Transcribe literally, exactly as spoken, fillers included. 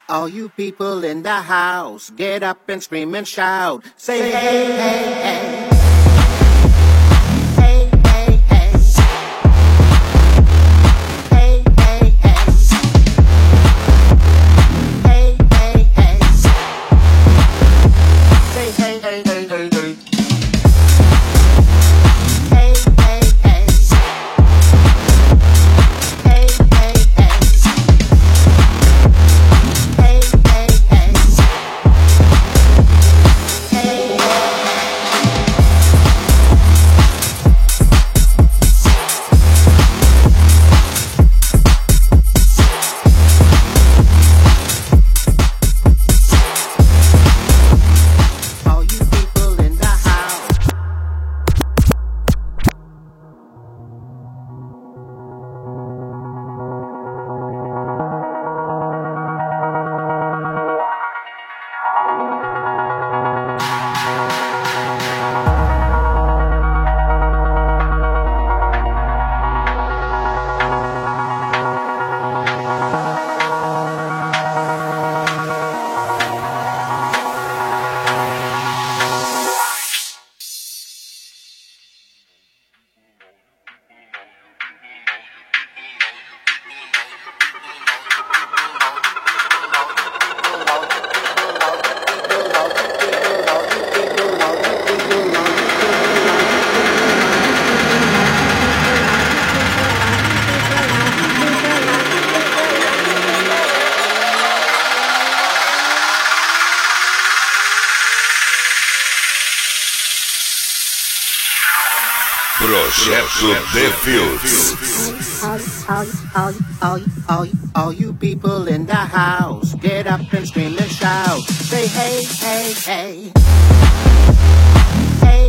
All you people in the house, get up and scream and shout. Say hey, hey, hey. Hey, hey, hey. Hey, hey, hey. Hey, hey, hey. Say hey, hey, hey, hey, hey. Projeto The Fields. All, all, all, all, all, all you people in the house, get up and scream and shout. Say hey, hey, hey. Hey.